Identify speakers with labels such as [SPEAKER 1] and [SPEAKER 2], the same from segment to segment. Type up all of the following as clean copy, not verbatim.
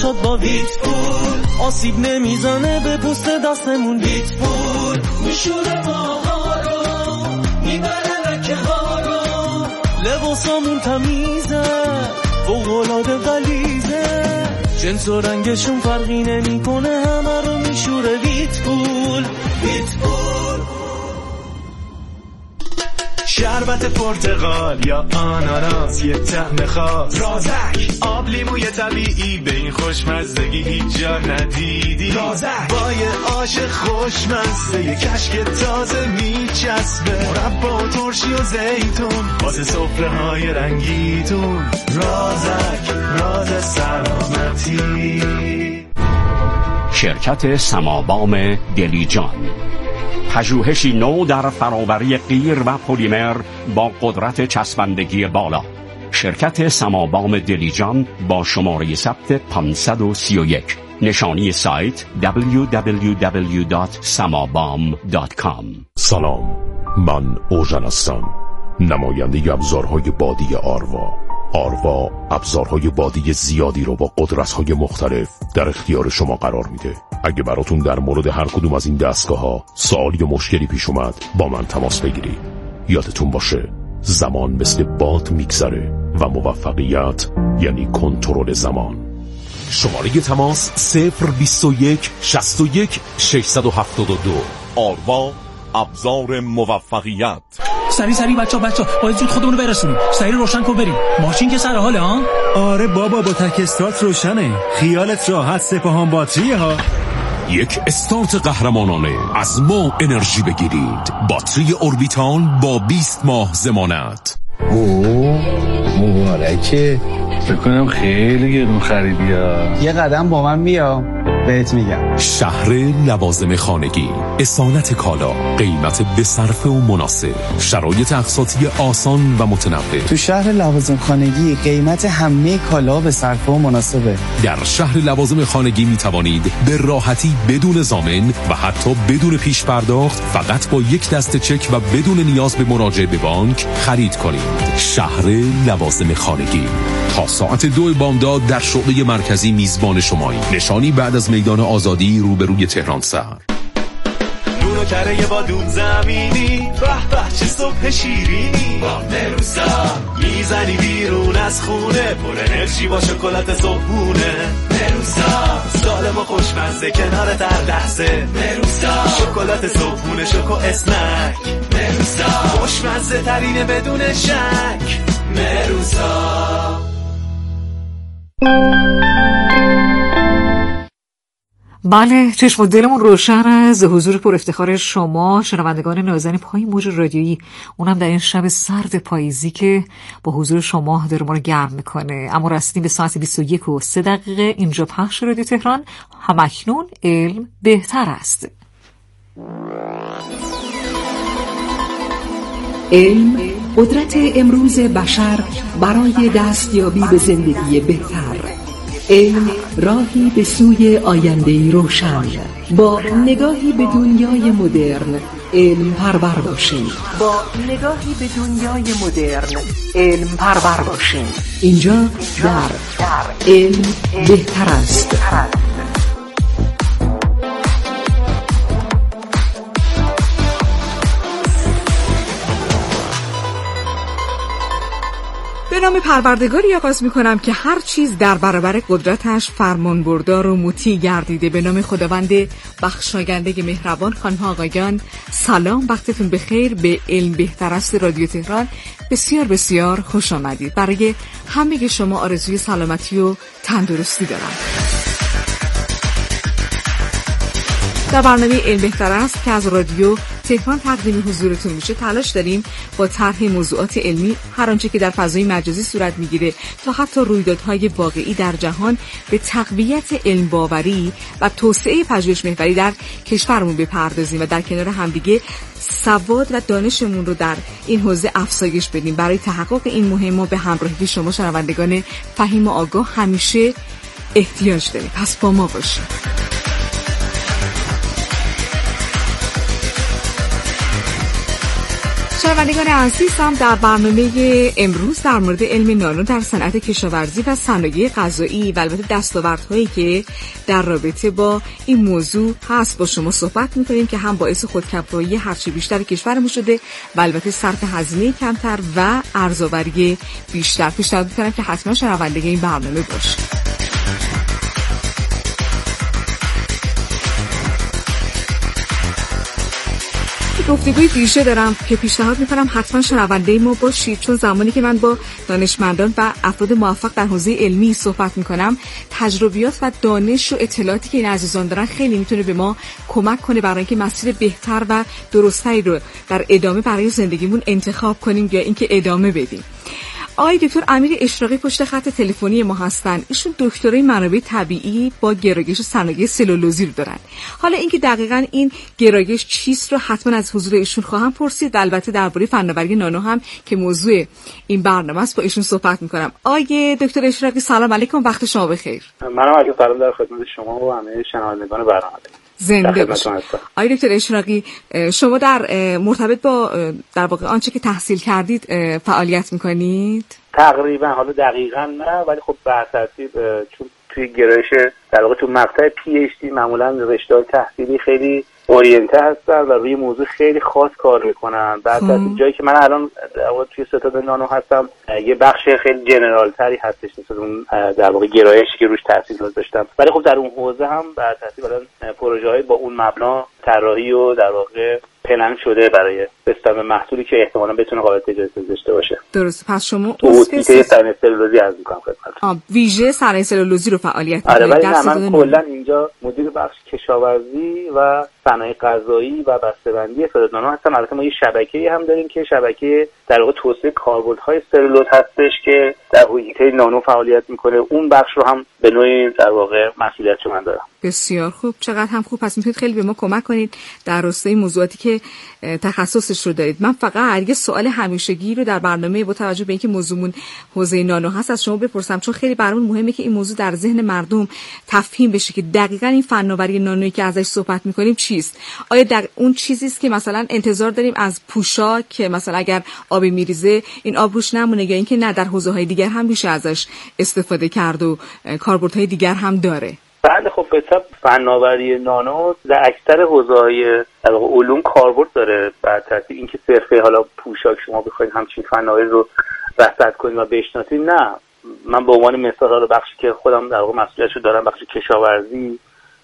[SPEAKER 1] افتاد با ویتپول، آسیب نمیزنه به پوست دستمون. ویتپول میشوره ماها رو، میبره رکه ها رو، لباسامون تمیزه، فوق‌العاده غلیظه، جنس و رنگشون فرقی نمیکنه، همه رو میشوره ویتپول. ویتپول شربت پرتقال یا آناناس، یه طعم خاص، رازک، آب لیموی طبیعی، به این خوشمزگی هیچ جا ندیدی. رازک با یه آش خوشمزه، یه کشک تازه میچسبه، مربا و ترشی و زیتون واسه سفره های رنگیتون. رازک، راز سلامتی.
[SPEAKER 2] شرکت سمابام دلیجان، پژوهشی نو در فراوری قیر و پلیمر با قدرت چسبندگی بالا. شرکت سمابام دلیجان با شماره ثبت 531. نشانی سایت www.samabam.com.
[SPEAKER 3] سلام، من اوژن هستم، نماینده ابزارهای بادی آروا ابزارهای بادی زیادی رو با قدرت‌های مختلف در اختیار شما قرار میده. اگه براتون در مورد هر کدوم از این دستگاه‌ها سوالی یا مشکلی پیش اومد، با من تماس بگیرید. یادتون باشه زمان مثل باد میگذره و موفقیت یعنی کنترل زمان. شماره تماس 021 61 672. آروا ابزار موفقیت.
[SPEAKER 4] سری بچا باید زود خودمونو برسونیم. سری روشن کن بریم. ماشین که سر حاله ها؟
[SPEAKER 5] آره بابا، با تک استارت روشنه. خیالت راحت، سپاهان باتریه ها.
[SPEAKER 3] یک استارت قهرمانانه. از ما انرژی بگیرید. باتری اوربیتال با 20 ماه ضمانت.
[SPEAKER 6] مبارکه. فکر کنم خیلی گرون خریدی ها. یه قدم با من بیا بهت میگم.
[SPEAKER 3] شهر لوازم خانگی، اصالت کالا، قیمت بصرفه و مناسب، شرایط اقساطی آسان و متنوع.
[SPEAKER 6] تو شهر لوازم خانگی قیمت همه کالا بصرفه و مناسبه.
[SPEAKER 3] در شهر لوازم خانگی می توانید به راحتی بدون ضامن و حتی بدون پیش پرداخت، فقط با یک دسته چک و بدون نیاز به مراجعه به بانک خرید کنید. شهر لوازم خانگی تا ساعت 2 بامداد در شعبه مرکزی میزبان شمایی. نشانی بعد از میدان آزادی روبروی تهران سر.
[SPEAKER 1] نونو کره با دود زمینی، به به چه صبح شیرینی، با مروسا میزنی بیرون از خونه، پر انرژی با شکلات صبحونه. مروسا سالم و خوشمزه کنارت هر لحظه. مروسا شکلات صبحونه، شوکو اسنک. مروسا خوشمزه ترینه بدون شک. مروسا.
[SPEAKER 7] بله، چشم و دلمون روشن از حضور پر افتخار شما شنوندگان نازنین پای موج رادیویی، اونم در این شب سرد پاییزی که با حضور شما داره ما رو گرم میکنه. اما رسیدیم به ساعت 21:03 اینجا پخش رادیو تهران. همکنون علم بهتر است.
[SPEAKER 8] علم قدرت امروز بشر برای دستیابی به زندگی بهتر. علم راهی به سوی آینده‌ای روشن. با نگاهی به دنیای مدرن علم پرور باشیم. اینجا در علم بهتر است.
[SPEAKER 7] به نام پروردگاری آغاز می‌کنم که هر چیز در برابر قدرتش فرمانبردار و مطیع گردیده. به نام خداوند بخشاینده مهربان. خانم آقایان سلام، وقتتون بخیر. به علم بهتر است رادیو تهران بسیار بسیار خوش آمدید. برای همه شما آرزوی سلامتی و تندرستی دارم. در برنامه علم بهتر است که از رادیو تهران تقدیم حضورتون میشه تلاش داریم با طرح موضوعات علمی هر آنچه که در فضای مجازی صورت میگیره تا حتی رویدادهای واقعی در جهان به تقویت علم باوری و توسعه پژوهش محوری در کشورمون بپردازیم و در کنار همدیگه سواد و دانشمون رو در این حوزه افزایش بدیم. برای تحقق این مهم ما به همراهی شما شنوندگان فهیم و آگاه همیشه احتیاج داریم. پس با ما باشید. شنوندگان عزیزم، در برنامه امروز در مورد علم نانو در صنعت کشاورزی و صنایع غذایی و البته دستاوردهایی که در رابطه با این موضوع هست با شما صحبت می‌کنیم که هم باعث خودکفایی هرچه بیشتر کشورمون شده و البته صرف هزینه کمتر و ارزآوری بیشتر. پیشنهاد می‌کنم که حتما شنونده این برنامه باشید. گفتگوی ویژه دارم که پیشنهاد میکنم حتما شنونده ما باشید، چون زمانی که من با دانشمندان و افراد موفق در حوزه علمی صحبت میکنم، تجربیات و دانش و اطلاعاتی که این عزیزان دارن خیلی میتونه به ما کمک کنه برای اینکه مسیر بهتر و درستری رو در ادامه برای زندگیمون انتخاب کنیم یا اینکه ادامه بدیم. آقای دکتر امیر اشراقی پشت خط تلفنی ما هستن. ایشون دکترای منابع طبیعی با گرایش صنایع سلولوزی رو دارن. حالا اینکه دقیقاً این گرایش چیست رو حتما از حضور ایشون خواهم پرسید. البته درباره فناوری نانو هم که موضوع این برنامه است با ایشون صحبت می‌کنم. آقای دکتر اشراقی سلام علیکم، وقت شما بخیر.
[SPEAKER 9] منم علیکم سلام در خدمت شما و همه شنوندگان برنامه.
[SPEAKER 7] زنده باشید. آقای دکتر اشراقی، شما در مرتبط با در واقع آنچه که تحصیل کردید فعالیت میکنید؟
[SPEAKER 9] تقریبا، حالا دقیقاً نه، ولی خب به ترتیب چون توی گرایش در واقع تو مقطع PhD معمولاً رشته تحصیلی خیلی اورینته هستن و روی موضوع خیلی خاص کار میکنن. بعد از جایی که من الان در واقع توی ستاد نانو هستم، یه بخش خیلی جنرال تری هستش مثل اون در واقع گرایشی که روش تحصیل داشتم، ولی خب در اون حوزه هم به ترتیب الان پروژه‌های با اون مبنا طراحی و در واقع پلن شده برای بستن محصولی که احتمالاً بتونه قابلیت تجارت داشته باشه.
[SPEAKER 7] درست. پس شما
[SPEAKER 9] ویژه صنایع سلولوزی از میکنم خدمتتون.
[SPEAKER 7] ویژه صنایع سلولوزی رو فعالیت
[SPEAKER 9] می‌کنید؟ آره، ولی من کلاً اینجا مدیر بخش کشاورزی و صنایع غذایی و بسته‌بندی ستاد نانو هستم. البته ما یه شبکه‌ای هم داریم که شبکه در واقع توسعه کاربردهای سلولوز هستش که در حوزه نانو فعالیت میکنه. اون بخش رو هم به نوعی در واقع مسئولیتش من دارم.
[SPEAKER 7] بسیار خوب، چقدر هم خوب. پس میتونید خیلی به ما کمک کنید در راستای موضوعاتی که تخصصش رو دارید. من فقط یه سوال همیشگی رو در برنامه با توجه به اینکه موضوعمون حوزه نانو هست از شما بپرسم، چون خیلی برامون مهمه که این موضوع در ذهن مردم تفهیم بشه که دقیقاً این فناوری نانویی که ازش صحبت میکنیم چیست. آیا اون چیزی است که مثلا انتظار داریم از پوشاک که مثلا اگر آبی میریزه این آب روش نمونه، یا اینکه نه در حوزه‌های دیگر هم میشه ازش استفاده کرد و کاربردهای دیگر هم داره؟
[SPEAKER 9] بله، خب به حساب فناوری نانو در اکثر حوزه‌های علوم کاربرد داره. بر ترتیب اینکه صرفه حالا پوشاک شما بخواید همچین فناوری رو رصد کنید و بشناسید، نه. من به عنوان مثال حالا بخشی که خودم در واقع مسئولیتشو دارم، بخش کشاورزی،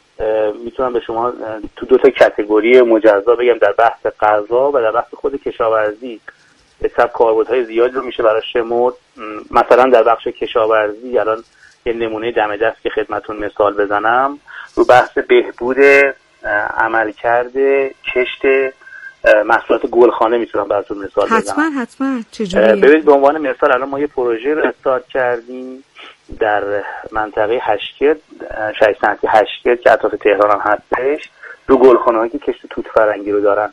[SPEAKER 9] میتونم به شما تو دو تا کاتگوری مجزا بگم، در بحث غذا و در بحث خود کشاورزی به حساب کاربردهای زیادی رو میشه برای شمرد. مثلا در بخش کشاورزی الان یه نمونه دم دست که خدمتون مثال بزنم، رو بحث بهبود عملکرد کشت محصولات گلخانه میتونم براتون مثال بزنم.
[SPEAKER 7] حتما. چجوریه؟
[SPEAKER 9] ببینید به عنوان مثال الان ما یه پروژه رو استارت کردیم در منطقه هشکرد، شهر صنعتی هشکرد که اطراف تهران هم هستش، رو گلخانه‌هایی که کشت توت فرنگی رو دارن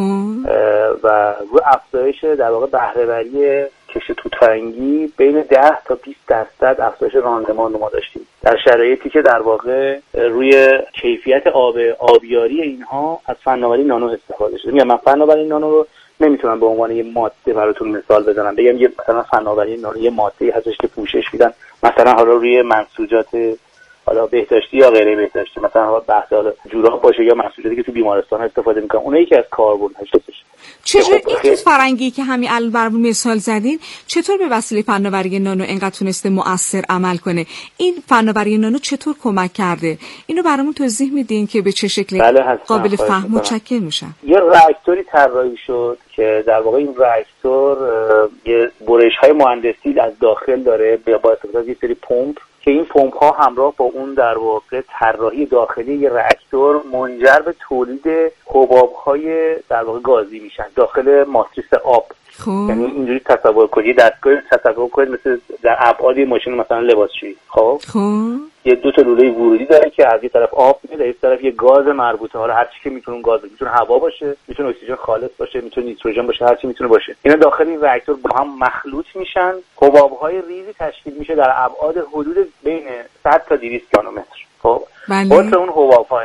[SPEAKER 9] و رو افزایش در واقع بهره‌وری کشت توت فرنگی بین 10 تا 20% افزایش راندمان رو ما داشتیم در شرایطی که در واقع روی کیفیت آبیاری اینها از فناوری نانو استفاده شده. میگم من فناوری نانو رو نمیتونم به عنوان یه ماده براتون مثال بزنم، بگم یه مثلا فناوری نانو یه ماده هستش که پوشش میدن مثلا حالا روی منسوجات حالا بهداشتی یا غیر بهداشتی، مثلا بحث حالا جوراب باشه یا محصولاتی که تو بیمارستان استفاده میکنن، اونایی که از کاربردش هستش.
[SPEAKER 7] چطور این توت فرنگی که همین الان برامون مثال زدین چطور به وسیله فناوری نانو انقدر تونسته مؤثر عمل کنه؟ این فناوری نانو چطور کمک کرده؟ اینو برامون توضیح میدین که به چه شکلی قابل فهم و متشکر میشم.
[SPEAKER 9] یه راکتوری طراحی شد که در واقع این راکتور یه برش‌های مهندسی از داخل داره با استفاده از یه سری پمپ که این پمپ ها همراه با اون در واقع طراحی داخلی یه راکتور منجر به تولید حباب های در واقع گازی میشن داخل ماتریس آب. یعنی اینجوری تصور کنید، دستگاه تصور کنید مثل در ابعاد ماشین مثلا لباسشویی. خب یه دو تا لوله ورودی داره که از یه طرف آب میاد، از طرف یه گاز مربوطه. حالا هر چی که میتونه گاز، میتونه هوا باشه، میتونه اکسیژن خالص باشه، میتونه نیتروژن باشه، هر چی میتونه باشه. اینا داخل این راکتور با هم مخلوط میشن، حباب‌های ریزی تشکیل میشه در ابعاد حدود بین 100 تا 200 نانومتر. خب واسه اون حباب‌ها اینقدر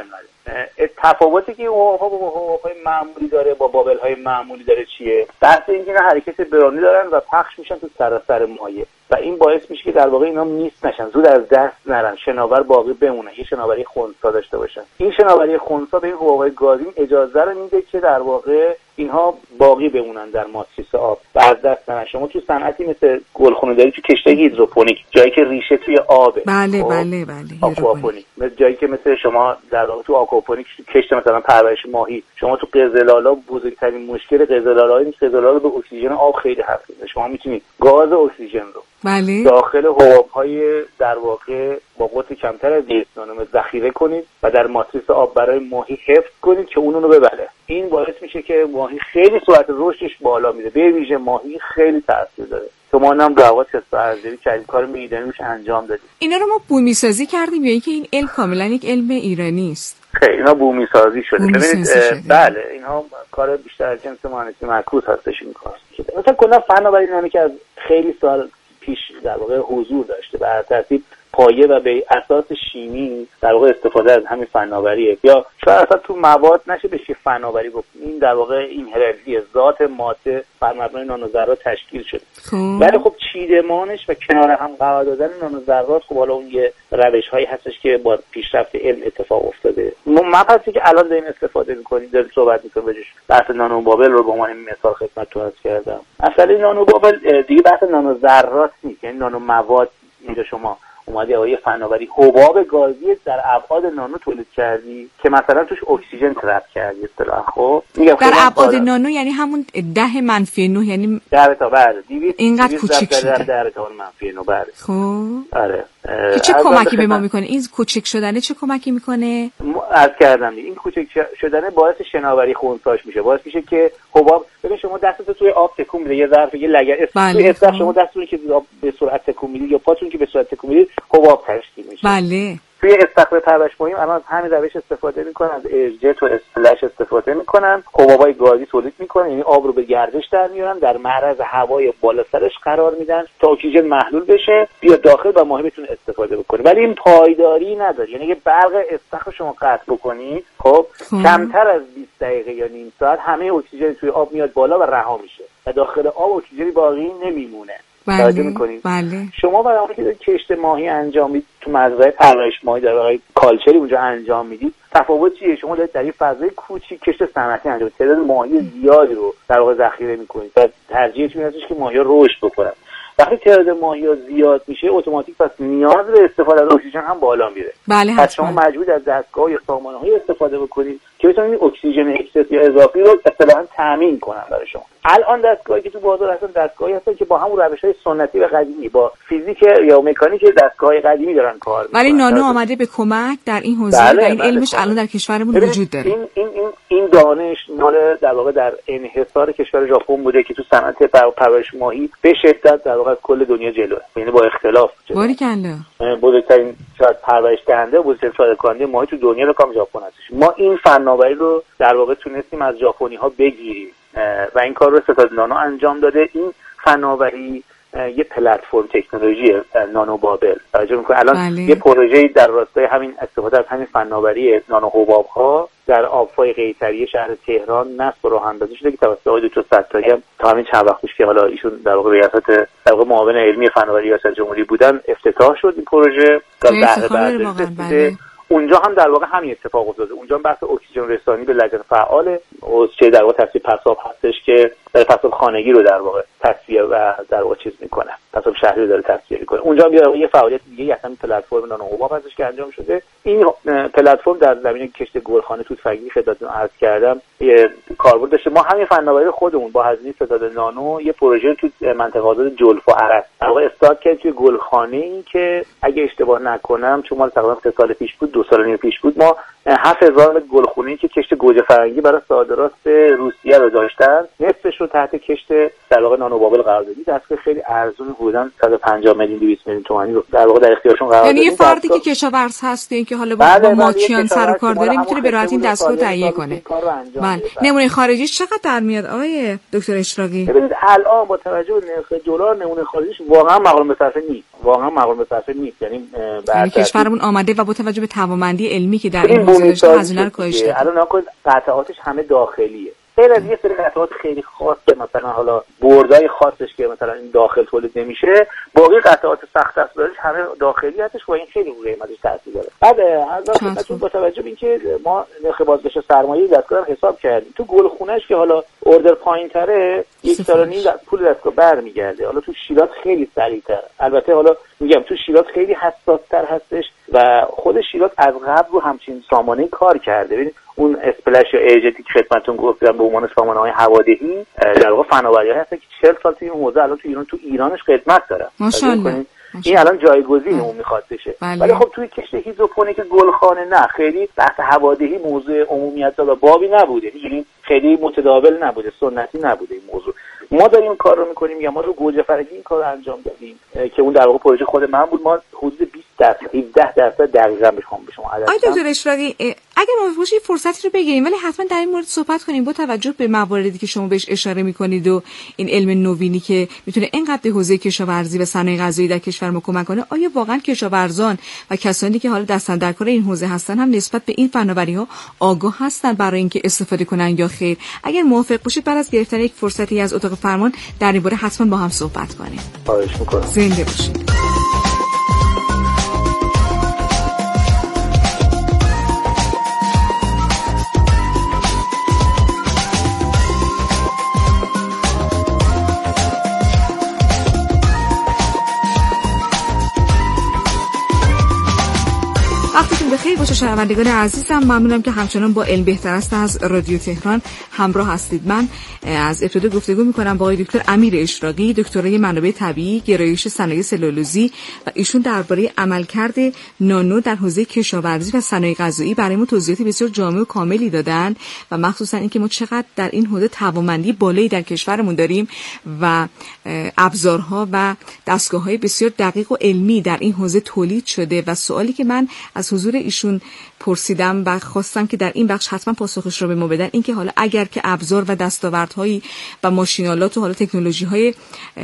[SPEAKER 9] تفاوتی که حباب‌های معمولی داره با بابل‌های معمولی داره چیه؟ بحث اینکه اینا حرکت برانی دارن و پخش میشن تو سراسر مایع و این باعث میشه که در واقع اینا میس نشن، زود از دست نرن، شناور باقی بمونه، یه شناوری خنثی داشته باشن. این شناوری خنثی به این حباب‌های گازی اجازه رو میده که در واقع اینها باقی بمونن در ماتریس آب و از دست نرن. شما تو صنعتی مثل گلخونه داری، تو کشت هیدروپونیک، جایی که ریشه توی آبه.
[SPEAKER 7] بله.
[SPEAKER 9] آکواپونیک، جایی که مثل شما در واقع تو آکواپونیک کشت مثلا پرورش ماهی، شما تو قزلالا بزرگترین مشکل قزلالا اینه که قزلالا به اکسیژن آب خیلی حساسه. شما میتونید گاز اکسیژن رو داخل حباب‌های در واقع با قطر کمتر از 200 نانومتر ذخیره کنید و در ماتریس آب برای ماهی حفظ کنید که اون رو ببله. این باعث میشه که ماهی خیلی سرعت رشدش بالا میره، به ویژه ماهی خیلی تاثیر داره. ما هم در واقع تست ارزیابی کردیم، کار میدانیم روش انجام دادیم.
[SPEAKER 7] اینا رو ما بومی سازی کردیم یا اینکه این علم کاملا یک علم ایرانی است؟
[SPEAKER 9] خیلی اینا بومی سازی شده. ببینید بله اینها کار بیشتر از جنس مهندسی معکوس هستش این کار. مثلا کلا فناوری نامی که از خیلی سال پیش در واقع حضور داشته و از ترتیب پایه و به اساس شیمی در واقع استفاده از همین فناوریه، یا شاید اصلا تو مواد نشه بشه فناوری گفت. این در واقع این هرارکی ذات ماده بر مبنای نانوذرات تشکیل شده. ولی خب چیدمانش و کنار هم قرار دادن نانوذرات خب حالا اون یه روش‌هایی هستش که با پیشرفت علم اتفاق افتاده. مبحثی که الان داریم استفاده می‌کنیم، داریم صحبت می‌کنیم راجعش، بحث نانو بابل رو به عنوان مثال خدمتتون عرض کردم. اصلا نانو بابل دیگه بحث نانوذرات نیست، یعنی نانو مواد. اینجا شما اومدی یه فناوری حباب گازی در ابعاد نانو تولید کردی که مثلا توش اکسیژن ترپ کردی اصطلاحاً. خب
[SPEAKER 7] در ابعاد نانو یعنی همون 10-9 یعنی
[SPEAKER 9] 10 تا بعد 200
[SPEAKER 7] اینقدر کوچیک شده
[SPEAKER 9] 10 تا -9 بعد.
[SPEAKER 7] خب
[SPEAKER 9] آره
[SPEAKER 7] چه کمکی به ما میکنه این کوچیک شدنه؟ چه کمکی میکنه؟
[SPEAKER 9] عرض کردم این کوچیک شدنه باعث شناوری خنثاش میشه، باعث میشه که حباب ببین شما دستتو توی آب تکون میده، یه ظرف یه لگد توی استخر شما دستتون که به سرعت تکون میدید یا پاتون که به سرعت تکون میدید حباب تشکیل میشه.
[SPEAKER 7] بله
[SPEAKER 9] توی استخر پرورش ماهی الان از همین روش استفاده میکنن، از ارجت و اسپلش استفاده میکنن، حبابای گازی تولید میکنن، یعنی آب رو به گردش در میارن، در معرض هوای بالا سرش قرار میدن تا اکسیژن محلول بشه بیا داخل و ماهی بتونه استفاده بکنه. ولی این پایداری نداره، یعنی اگه برق استخر شما قطع بکنید خب کمتر از 20 دقیقه یا نیم ساعت همه اکسیژن توی آب میاد بالا و رها میشه و داخل آب اکسیژنی باقی نمیمونه.
[SPEAKER 7] بله.
[SPEAKER 9] شما برای اینکه کشت ماهی انجام میدید تو مزرعه پرورش ماهی در واقع کالچری اونجا انجام میدید، تفاوت چیه؟ شما دارید در این فضای کوچیک کشت صنعتی انجام میدید، تعداد ماهی زیادی رو در واقع ذخیره میکنید و ترجیحتون اینه که ماهی رشد بکنن. وقتی تعداد ماهی‌ها زیاد میشه اتوماتیک پس نیاز به استفاده از اکسیژن هم بالا میره.
[SPEAKER 7] بله
[SPEAKER 9] پس شما مجبور از دستگاه یا سامانه‌های استفاده بکنید که بتونید اکسیژن اکسس یا اضافی رو اصطلاحاً تامین کنن برای شما. الان دستگاهی که تو بازار هستن دستگاهی هستن که با همون روش‌های سنتی و قدیمی با فیزیک یا مکانیک دستگاه‌های قدیمی دارن کار می‌کنن.
[SPEAKER 7] ولی نانو آمده به کمک در این حوزه و این علمش الان در کشورمون وجود داره.
[SPEAKER 9] این دانش مال در واقع در انحصار کشور ژاپن بوده که تو صنعت پرورش ماهی به شدت در واقع از کل دنیا جلوه، یعنی با اختلاف
[SPEAKER 7] باریکلا
[SPEAKER 9] بزرگترین شاید پرورش دهنده و بزرگترین صادر کننده ماهی تو دنیا رو کام ژاپن هستش. ما این فناوری رو در واقع تونستیم از ژاپنی‌ها بگیریم و این کار رو ستاد نانو انجام داده. این فناوری یه پلتفرم تکنولوژی نانو بابل توجه می‌کنه. الان یه پروژه‌ای در راستای همین استفاده از همین فناوری نانو حباب‌ها در آب‌های قیصریه شهر تهران نصب و راه اندازی شده که توسط آقای دکتر ستاری هم تا همین چند وقت پیش که حالا ایشون در واقع ریاست در واقع معاون علمی فناوری ریاست جمهوری بودن افتتاح شد این پروژه. اونجا هم در واقع همین اتفاق افتاده. اونجا هم بحث اکسیژن رسانی به لجن فعال حوزه در واقع تصفیه پساب هستش که در پساب خانگی رو در واقع تصفیه و در واقع چیز میکنه، پساب شهری رو داره تصفیه میکنه. اونجا هم یه فعالیت دیگه اصلا پلتفرم نانو حباب هستش که انجام شده. این پلتفرم در زمینه کشت گلخانه توت‌فرنگی خدمتتون عرض کردم یه کاربرد داشته. ما همین فناوری خودمون با هزینه ستاد نانو یه پروژه تو منطقه آزاد جلف و عرس در واقع استارت کردیم توی گلخانه‌ای که اگه اشتباه نکنم چون ما تقریبا 3 سال پیش بود 2 سال و نیم پیش بود ما 7000 گلخونه‌ای که کشت گوجه فرنگی برای صادرات به روسیه رو داشتن نصفش رو تحت کشت در واقع نانو بابل قرار دادیم. دستگاه خیلی ارزون حدوداً 150 میلیون 200 میلیون تومانی رو در واقع در اختیارشون قرار دادیم.
[SPEAKER 7] یعنی یه فردی که کشاورز هست که حالا با ماکیان سر و کار داره میتونه به راحتی این دستگاه تهیه کنه. بله. نمونه خارجیش چقدر در میاد آقای دکتر اشراقی؟
[SPEAKER 9] ببینید الان با توجه به نرخ دلار نمونه خارجیش واقعا مقام به طرف نیست. واقعا مقام به صرفه نیست. یعنی
[SPEAKER 7] کشورمون آمده و با توجه به توانمندی علمی که در این حوزه داشته هزینه رو کاهش داده.
[SPEAKER 9] الان ناکن قطعاتش همه داخلیه، غیر از یه سری قطعات خیلی خاص مثلا حالا بردای خاصش که مثلا این داخل تولید نمیشه، باقی قطعات سخت افزارش همه داخلی هستش و این خیلی روی قیمتش تاثیر داره. بعد از با توجه به اینکه ما نرخ بازگشت سرمایه دستگاه حساب کردیم، تو گلخونه‌اش که حالا اوردر پایین‌تره 1 سال و نیم پول دستگاه برمیگرده. حالا تو شیراز خیلی سریع‌تر، البته حالا میگم تو شیراز خیلی حساس‌تر هستش و خود شیراز از قبل رو همچین سامانه‌ای کار کرده. ببینید اون اسپلش یا ایجتی که خدمتتون گفتم به عنوان سامانه‌های هوادهی در واقع فناوری‌ها هست که 40 سال توی این حوزه الان تو ایرانش خدمت داره.
[SPEAKER 7] ماشاءالله.
[SPEAKER 9] این الان جایگزین اون میخواد بشه. ولی خب توی کشت هیدروپونیک گلخانه نه، خیلی بحث هوادهی موضوع عمومیت داره، بابی نبوده، یعنی خیلی متداول نبوده، سنتی نبوده این موضوع. ما داریم این کار رو میکنیم یا ما رو گوجه فرنگی این کار رو انجام دادیم که اون در واقع پروژه خود من بود. ما حدود 17% دقیقاً بخوام به شما عدد
[SPEAKER 7] بدم. دکتر اشراقی اگر موافق باشید فرصتی رو بگیریم ولی حتما در این مورد صحبت کنیم با توجه به مواردی که شما بهش اشاره میکنید و این علم نوینی که میتونه اینقدر به حوزه کشاورزی و صنایع غذایی در کشور ما کمک کنه. آیا واقعا کشاورزان و کسانی که حالا دست اندرکار این حوزه هستن هم نسبت به این فناوری‌ها آگاه هستن برای اینکه استفاده کنن یا خیر؟ اگر موافق باشید بعد از گرفتن یک فرصتی از اتاق فرمان در این باره حتما با هم صحبت کنیم.
[SPEAKER 9] خواهش می‌کنم.
[SPEAKER 7] زنده باشید. وقتتون بخیر باشه شنوندگان عزیزم. ممنونم که همچنان با علم بهتر است از رادیو تهران همراه هستید. من از ابتدا گفتگو میکنم با آقای دکتر امیر اشراقی، دکترای منابع طبیعی، گرایش صنایع سلولوزی و ایشون درباره عملکرد نانو در حوزه کشاورزی و صنایع غذایی برای ما توضیحات بسیار جامع و کاملی دادن و مخصوصا اینکه ما چقدر در این حوزه توانمندی بالایی در کشورمون داریم و ابزارها و دستگاه‌های بسیار دقیق و علمی در این حوزه تولید شده. و سوالی که من از حضور ایشون پرسیدم و خواستم که در این بخش حتما پاسخش رو به ما بدن، این که حالا اگر که ابزار و دستاوردهایی و ماشینالات و حالا تکنولوژی‌های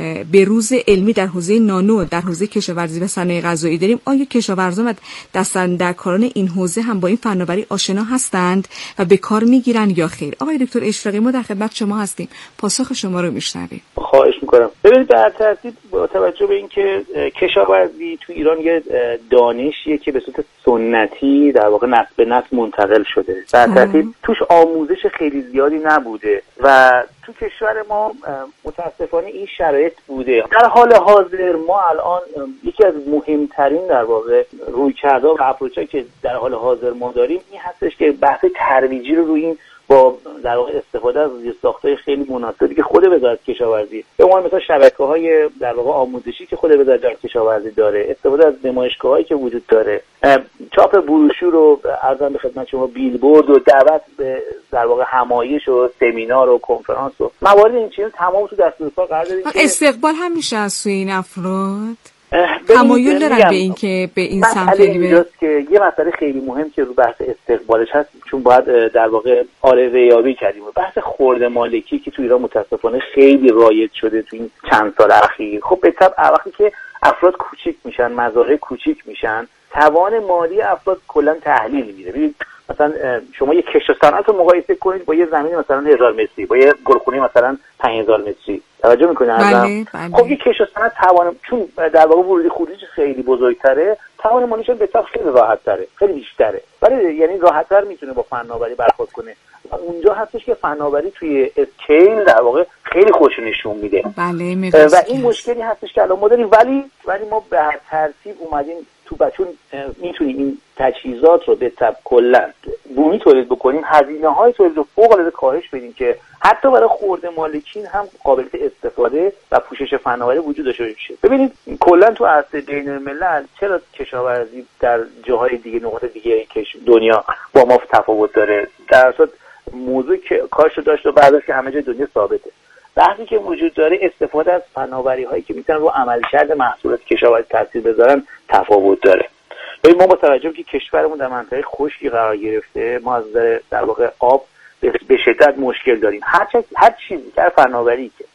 [SPEAKER 7] بروز علمی در حوزه نانو در حوزه کشاورزی و صنایع غذایی داریم، آیا کشاورزان و دستاندرکاران این حوزه هم با این فناوری آشنا هستند و به کار میگیرن یا خیر؟ آقای دکتر اشراقی ما در خدمت شما هستیم، پاسخ شما رو میشنویم.
[SPEAKER 9] خواهش میکنم. ببینید در ترتیب با توجه به اینکه کشاورزی تو ایران یه دانشیه که به صورت سنتی در واقع نسل به نسل منتقل شده، در ترتیب توش آموزش خیلی زیادی نبوده و تو کشور ما متاسفانه این شرایط بوده. در حال حاضر ما الان یکی از مهمترین در واقع رویکردها و اپروچ‌هایی که در حال حاضر ما داریم این هستش که بحث ترویجی رو روی این با در واقع استفاده از زیرساخت‌های خیلی مناسبی که خود وزارت کشاورزی به عنوان مثلا شبکه‌های در واقع آموزشی که خود وزارت کشاورزی داره، استفاده از نمایشگاه‌هایی که وجود داره، چاپ بروشور رو عرضم به خدمت شما، بیلبورد و دعوت به در واقع همایش و سمینار و کنفرانس و موارد این چیزا تمام تو دستورالکار قرار دادیم.
[SPEAKER 7] استقبال هم میشه از سوی این افراد؟ تمایل دارن به این که به این سمت برن؟
[SPEAKER 9] که یه مسئله خیلی مهم که رو بحث استقبالش هست، چون باید در واقع آرزه یابی کردیم. بحث خرده مالکی که تو ایران متاسفانه خیلی رایج شده تو این چند سال اخیر. خب به طبع وقتی که افراد کوچیک میشن، مزارع کوچیک میشن، توان مالی افراد کلا تحلیل میره. ببینید مثلا شما یه کشت و صنعت رو مقایسه کنید با یه زمین مثلا 1000 متری، با یه گلخونه مثلا 5000 متری، توجه میکنید؟
[SPEAKER 7] بله.
[SPEAKER 9] خب یه کشت و صنعت توان، چون در واقع ورودی خروجی خیلی بزرگتره، توان مالیش به طبع خیلی راحت‌تره، خیلی بیشتره، ولی یعنی راحت‌تر میتونه با فناوری برخورد کنه. و اونجا هستش که فناوری توی اسکیل در واقع خیلی خوش نشون میده.
[SPEAKER 7] بله.
[SPEAKER 9] و این مشکلی هستش که الان ما داریم، ولی ما به هر ترتیب اومدیم تو بچون میتونیم این تجهیزات رو به طب کلا بومی تولید بکنیم، هزینه‌های تولید رو فوق‌العاده کاهش بدیم که حتی برای خرده مالکین هم قابلیت استفاده و پوشش فناوری وجود داشته باشه. ببینید کلا تو عرصه بین‌الملل چرا کشاورزی در جاهای دیگه، نقاط دیگه دنیا با ما تفاوت داره؟ در اصل موضوع که کارش رو داشت و بعدش که همه جای دنیا ثابته. وقتی که وجود داره استفاده از فناوری‌هایی که میتونن رو عملکرد محصولات کشاورزی تاثیر بذارن تفاوت داره. ما با توجه که کشورمون در منطقه خشکی قرار گرفته، ما از نظر در واقع آب به شدت مشکل داریم. هر چیزی که فناوری که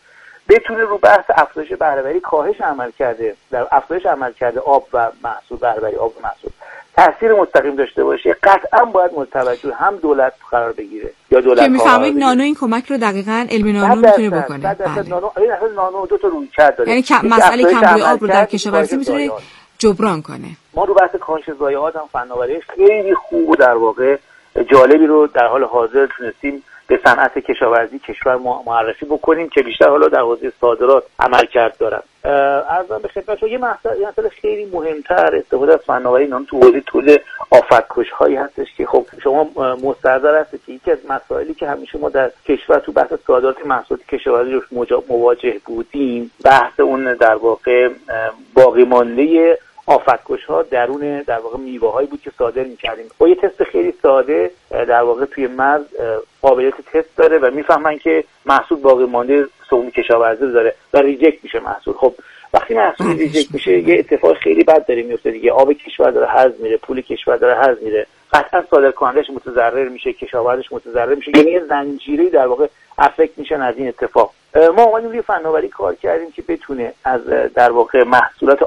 [SPEAKER 9] بتونه رو بحث افزایش بهره‌وری، کاهش عملکرد در افزایش عملکرد آب و محصول، بهره‌وری آب و محصول تاثیر مستقیم داشته باشه، قطعا باید متوجه هم دولت قرار بگیره یا دولت
[SPEAKER 7] که میفهمید نانو این کمک رو دقیقاً علم نانو میتونه بکنه.
[SPEAKER 9] بله. نانو دو تا رویکرد داره.
[SPEAKER 7] یعنی مسئله کمبود آب رو در کشاورزی میتونه جبران کنه.
[SPEAKER 9] ما رو بحث کاهش ضایعات هم فناوریش خیلی خوب و در واقع جالبی رو در حال حاضر تونستیم به صنعت کشاورزی کشور معرفی بکنیم که بیشتر حالا در حوزه صادرات عملکرد دارن. عرضم به خدمتتون یه مسئله خیلی مهمتر استفاده از فناوری نانو تو حوزه تولید آفتکش‌هایی هستش که خب شما مستحضر هستید که یکی از مسائلی که همیشه ما در کشور تو بحث صادرات محصولات کشاورزی روش مواجه بودیم، بحث اون در واقع باقی مانده آفتکش‌ها درون در واقع میوه‌هایی بود که صادر می‌کردیم. با یه تست خیلی ساده در واقع توی مغز قابلیت تست داره و میفهمن که محصول باقی مانده سهوم کشاورزی داره و ریجکت میشه محصول. خب وقتی محصول ریجکت میشه یه اتفاق خیلی بد داره میفته دیگه. آب کشور داره هضم میره، پول کشور داره هضم میره، قطعا صادرکننده‌اش متضرر میشه، کشاورزش متضرر میشه، یعنی یه زنجیره در واقع افکت میشن از این اتفاق. ما اومدیم روی فناوری کار کردیم که بتونه از در واقع محصولات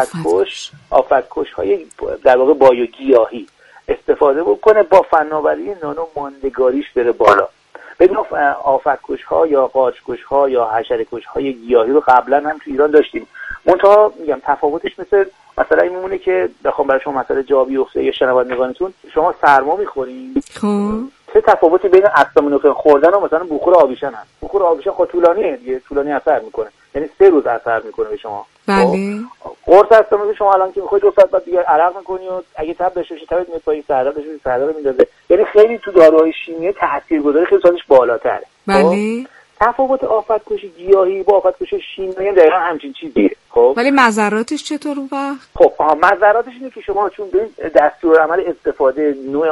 [SPEAKER 9] آفتکش های در واقع بایوگیاهی استفاده بکنه، با فناوری نانو ماندگاریش بره بالا. بدون آفتکش ها یا قارچکش ها یا حشره‌کش های گیاهی رو قبلا هم تو ایران داشتیم. منتها میگم تفاوتش مثلا این میمونه که بخوام برای شما مثلا جا بیفته یا شنوندگانتون، شما سرما میخورین، چه تفاوتی بین استامینوفن خوردن و مثلا بخور آویشن هست؟ بخور آویشن خود طولانی اثر میکنه، یعنی 3 روز اثر میکنه به شما.
[SPEAKER 7] بله.
[SPEAKER 9] قرص استامینوفن شما الان که میخوای 2 ساعت بعد دیگه عرق میکنی و اگه تب بشه تبت میاد پای سردا بشه، سردا رو میندازه، یعنی خیلی تو داروهای شیمیایی تاثیرگذاری خیلی سالش بالاتره.
[SPEAKER 7] بله.
[SPEAKER 9] تفاوت آفتکش گیاهی با آفتکش شیمیایی دقیقاً همچین چیزیه. خب
[SPEAKER 7] ولی مضراتش چطور اون وقت؟
[SPEAKER 9] خب مضراتش اینه که شما چون به دستورالعمل استفاده نوع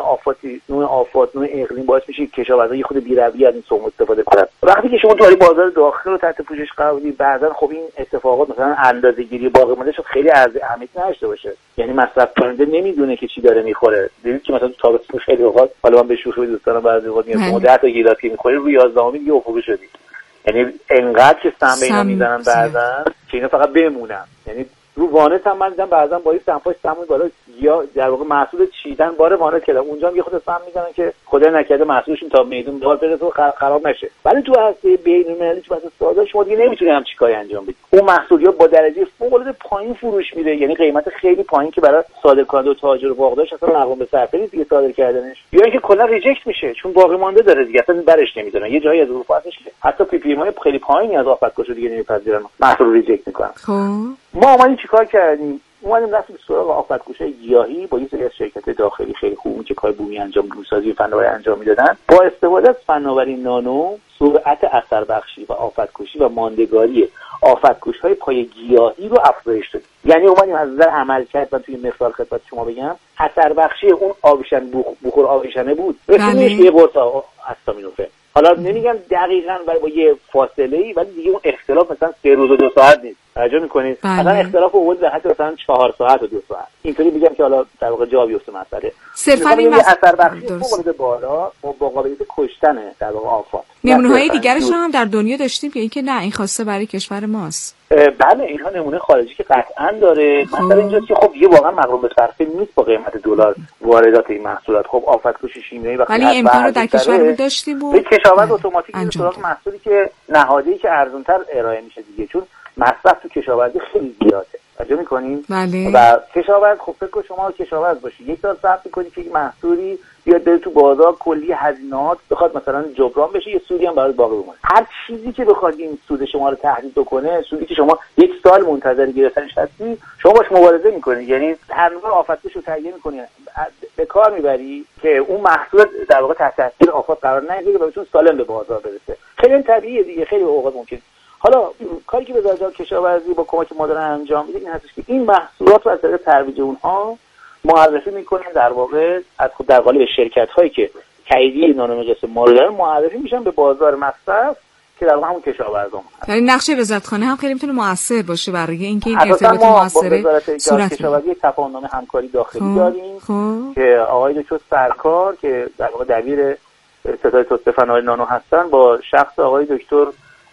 [SPEAKER 9] آفات نوع اقلیم باعث میشه کشاورزا یه خود بی‌رویه از این سم استفاده کنن. وقتی که شما تو بازار داخل رو تحت پوشش قرار بدید، بعضن خب این اتفاقات مثلا اندازه‌گیری باقی مانده شد خیلی اهمیت نداشته باشه، یعنی مصرف کننده نمیدونه که چی داره میخوره. دیدید که مثلا تو تابستون خیلی اوقات، حالا من به شوخی دوستانم بعضی اوقات میگم شما 10 تا گیلاس که میخوری روی 11 دیگه افقی شدی، یعنی انقدر که سم اینا میزنن بعضن که اینا فقط بمونن. یعنی رو وانت هم من دیدم بعضن با این سمپاش سمون بالا یا در واقع محصول چیدن بار وانت کردن، اونجا هم یه خود سم میزنن که خدای نکرده محصولشون تا میدون دار برسه و خراب نشه. ولی تو هسته بین‌المللی تو واسه صادر شما دیگه نمیتونی همچین کاری انجام بدی. اون محصولات با درجه فوق‌العاده پایین فروش میره، یعنی قیمت خیلی پایین که برای صادرکننده و تاجر و باغدارش اصلا مقام به صرفه نیست دیگه صادر کردنش، یا اینکه کلا ریجکت میشه چون باقی مانده داره دیگه، اصلا برش نمیدونن. یه جایی از اروپا هستش که حتی پی پی ام خیلی پایینی از آفتکش دیگه نمیپذیرن، محصول ریجکت میکنن. ما اومدیم چیکار کردیم؟ اومدیم رفتیم سراغ آفتکش‌های گیاهی با یه سری از شرکت داخلی خیلی خوب که کار بومی بومسازی فناوری انجام میدادن. با استفاده از فناوری نانو سرعت اثر بخشی و آفتکشی و ماندگاری آفتکش‌های پای گیاهی رو افزایش دادیم. یعنی اومدیم از نظر عملکرد و توی مثال خدمت شما بگم، اثر بخشی اون آویشن بخور آویشنه بود رسیدش یه قرص استامینوفن. حالا نمیگم دقیقاً ولی با یه فاصله‌ای، ولی دیگه اون اختلاف مثلا 3 روز و 2 ساعت نیست. توجه می‌کنید؟ مثلا اختلاف اول در حد مثلا 4 ساعت و 2 ساعت. اینطوری میگم که حالا در واقع جا بیفته مسئله.
[SPEAKER 7] صرفاً این
[SPEAKER 9] اثر بخشی فوق‌العاده بالا با قابلیت کشتن در واقع آفات.
[SPEAKER 7] نمونه‌های دیگرش رو هم در دنیا داشتیم که اینکه نه این خواسته برای کشور ماست.
[SPEAKER 9] بله اینها نمونه خارجی که قطعاً داره. مثلا اینجاست که خب یه واقعا مغروم به صرفه نیست با قیمت دلار واردات این محصولات. خب آفتکش شیمیایی
[SPEAKER 7] ولی امکان رو در کشور داشتیم و
[SPEAKER 9] کشاورز اتوماتیک میره سراغ محصولی که نهادی که ارزان‌تر ارائه میشه دیگه، چون مصرف تو کشاورزی خیلی زیاده. توجه می‌کنین؟
[SPEAKER 7] بله.
[SPEAKER 9] و کشاورز خب فکر کن شما کشاورز باشی، یک سال صرف می‌کنی که محصولی بیاد بره تو بازار، کلی هزینه‌ات بخواد مثلا جبران بشه، یه سودی هم برای باقی بمونه. هر چیزی که بخواد این سود شما رو تهدید کنه، سودی که شما یک سال منتظر گرفتنش هستی، شما باش مبارزه می‌کنید. یعنی هر موقع آفتش رو تهیه می‌کنی، به کار می‌بری که اون محصول در واقع تحت تاثیر آفات قرار نگیره و بتونه سالم به بازار برسه. خیلی طبیعیه دیگه، خیلی اوقات ممکنه. حالا کاری که وزارت کشاورزی با کمک ما داره انجام میده این هستش که این محصولات رو از طریق ترویج اونها معرفی میکنن، در واقع از خود در قالب شرکت‌هایی که تاییدیه نانومقیاس ما رو دارن معرفی میشن به بازار مصرف که در واقع همون کشاورزان هست.
[SPEAKER 7] یعنی نقش وزارتخانه هم خیلی میتونه موثر باشه برای اینکه این ارتباط موثر
[SPEAKER 9] صورت کشاورزی تفاهم‌نامه همکاری داخلی داریم که آقای دکتر سرکار که در واقع دبیر ستاد توسعه فناوری نانو هستن با شخص آقای دکتر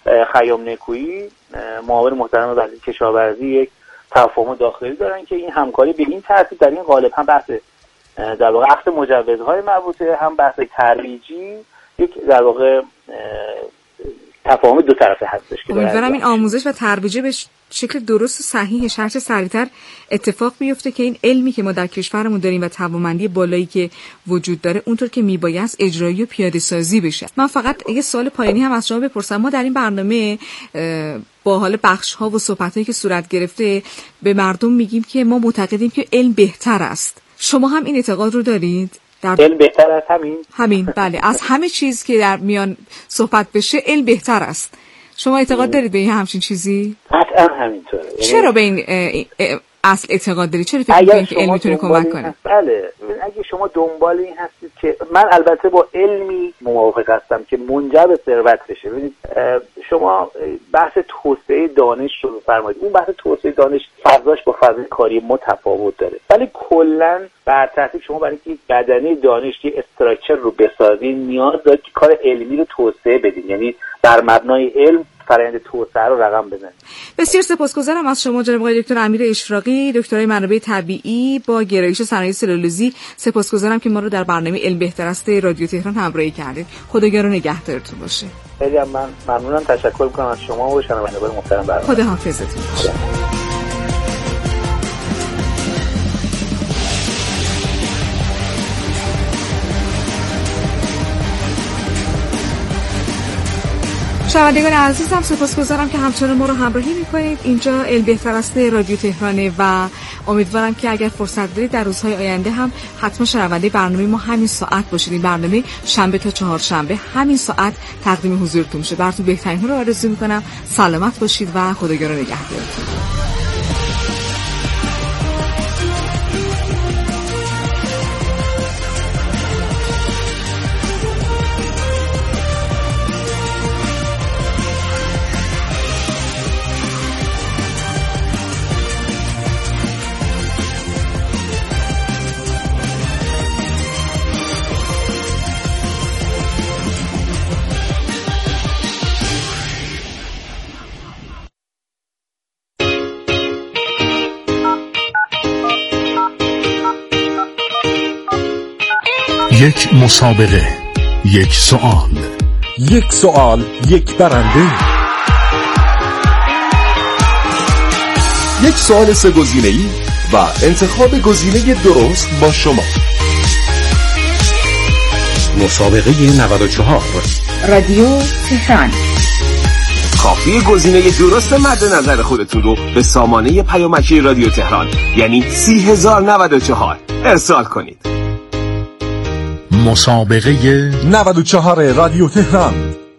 [SPEAKER 9] خیام نکویی معاون محترم وزیر کشاورزی یک تفاهم داخلی دارن که این همکاری به این ترتیب در این قالب هم بحث در واقع اخذ مجوزهای مربوطه، هم بحث ترویجی، یک در واقع تفاهم دو طرفه هستش که
[SPEAKER 7] امیدوارم این آموزش و ترویج به شکل درست و صحیحش هرچه سریعتر اتفاق بیفته که این علمی که ما در کشورمون داریم و توانمندی بالایی که وجود داره اونطور که میبایست اجرایی و پیاده سازی بشه. من فقط یه سوال پایانی هم از شما بپرسم. ما در این برنامه با حال بخش ها و صحبت هایی که صورت گرفته به مردم میگیم که ما معتقدیم که علم بهتر است. شما هم این اعتقاد رو دارید؟
[SPEAKER 9] علم بهتر از
[SPEAKER 7] همین بله، از همه چیز که در میان صحبت بشه علم بهتر است. شما اعتقاد دارید به این همچین چیزی؟
[SPEAKER 9] قطعا همینطوره.
[SPEAKER 7] چرا به این اصل اعتقاد دارید؟ چرا فکر می‌کنید که علم میتونه کمک کنه؟
[SPEAKER 9] بله، اگه شما دنبال این هستید که من البته با علمی موافق هستم که منجر به ثروت بشه. ببینید شما بحث توسعه دانش رو بفرمایید. اون بحث توسعه دانش فضاش با فضای کاری متفاوت داره، ولی کلا بر ترتیب شما برای اینکه بدنه دانش که استراکچر رو بسازید نیاز دارید که کار علمی رو توسعه بدید، یعنی بر مبنای علم فرآیند توسعه رو رقم بزنید.
[SPEAKER 7] بسیار سپاسگزارم از شما جناب آقای دکتر امیر اشراقی، دکترای منابع طبیعی با گرایش صنایع سلولوزی. سپاسگزارم که ما رو در برنامه علم بهتر است رادیو تهران همراهی کردید. خداگار و نگهدارتون باشه.
[SPEAKER 9] خیلی من ممنونم، تشکر می‌کنم از شما و شنوندگان محترم برنامه.
[SPEAKER 7] خداحافظتون باشه. شنوندگان عزیزم سپاسگزارم که همچنان ما رو همراهی میکنید. اینجا علم بهتر است رادیو تهرانه و امیدوارم که اگر فرصت دارید در روزهای آینده هم حتما شنونده برنامه ما همین ساعت باشید. این برنامه شنبه تا چهارشنبه همین ساعت تقدیم حضورتون میشه. براتون بهترین ها رو آرزو میکنم. سلامت باشید و خداگار و نگهدارتون.
[SPEAKER 3] یک مسابقه، یک سوال، یک برنده. یک سوال 3 گزینه‌ای و انتخاب گزینه درست با شما. مسابقه 94
[SPEAKER 7] رادیو تهران.
[SPEAKER 10] کافی گزینه درست مد نظر خودتون رو به سامانه پیامکی رادیو تهران یعنی 30094 ارسال کنید.
[SPEAKER 3] مسابقه 94 رادیو تهران.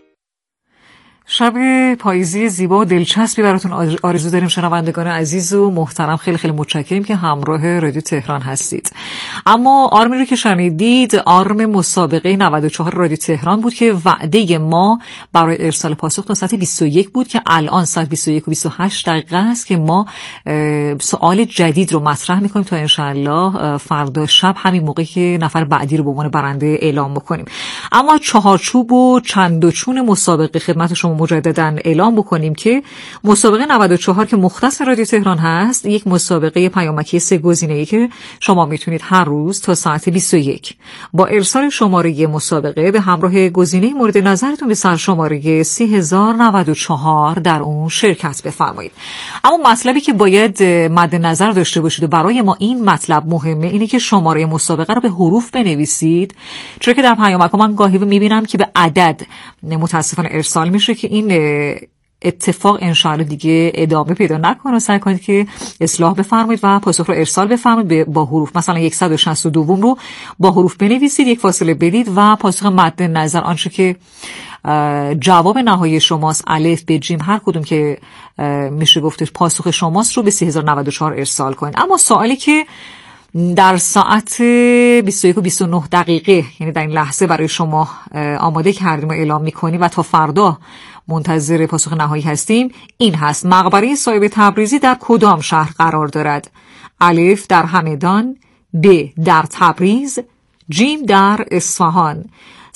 [SPEAKER 7] شب پاییزی زیبا و دلچسبی براتون آرزو داریم شنوندگان عزیز و محترم. خیلی خیلی متشکریم که همراه رادیو تهران هستید. اما آرمی رو که شنیدید آرم مسابقه 94 رادیو تهران بود که وعده ما برای ارسال پاسخ تا ساعت 21 بود که الان ساعت 21 و 28 دقیقه است که ما سوال جدید رو مطرح میکنیم تا انشالله فردا شب همین موقع که نفر بعدی رو به عنوان برنده اعلام بکنیم. اما چهارچوب و چند و چون مسابقه خدمت شما مجددا اعلام بکنیم که مسابقه 94 که مختص رادیو تهران هست یک مسابقه پیامکی 3 گزینه‌ای که شما میتونید هر روز تا ساعت 21 با ارسال شماره مسابقه به همراه گزینه مورد نظرتون به سرشماره 3094 در اون شرکت بفرمایید. اما مطلبی که باید مد نظر داشته باشید و برای ما این مطلب مهمه اینه که شماره مسابقه رو به حروف بنویسید، چون که در پیامک‌ها من گاهی میبینم که به عدد متاسفانه ارسال میشه که این اتفاق انشاءالله دیگه ادامه پیدا نکنه. سعی کنید که اصلاح بفرمایید و پاسخ رو ارسال بفرمایید با حروف. مثلا 162 رو با حروف بنویسید، یک فاصله بدید و پاسخ مد نظر آنچه که جواب نهایی شماست الف به جیم هر کدوم که میشه گفت پاسخ شماست رو به 3094 ارسال کنید. اما سوالی که در ساعت 21 و 29 دقیقه یعنی در این لحظه برای شما آماده کردیم و اعلام میکنیم و تا فردا منتظر پاسخ نهایی هستیم این هست: مقبره صاحب تبریزی در کدام شهر قرار دارد؟ الف در همدان، ب در تبریز، جیم در اصفهان.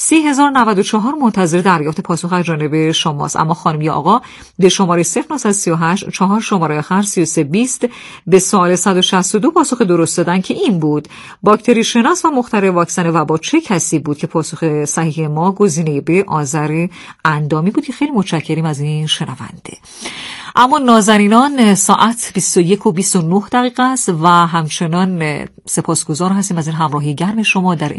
[SPEAKER 7] 3094 منتظر دریافت پاسخ از جانب شماست. اما خانم یا آقا به شماره 0938 4 شماره آخر 3320 به سوال 162 پاسخ درست دادن که این بود: باکتری شناس و مخترع واکسن وبا چه کسی بود؟ که پاسخ صحیح ما گزینه ب آذر اندامی بود. خیلی متشکریم از این شنونده. اما نازنینان ساعت 21:29 است و همچنان سپاسگزار هستیم از این همراهی گرم شما در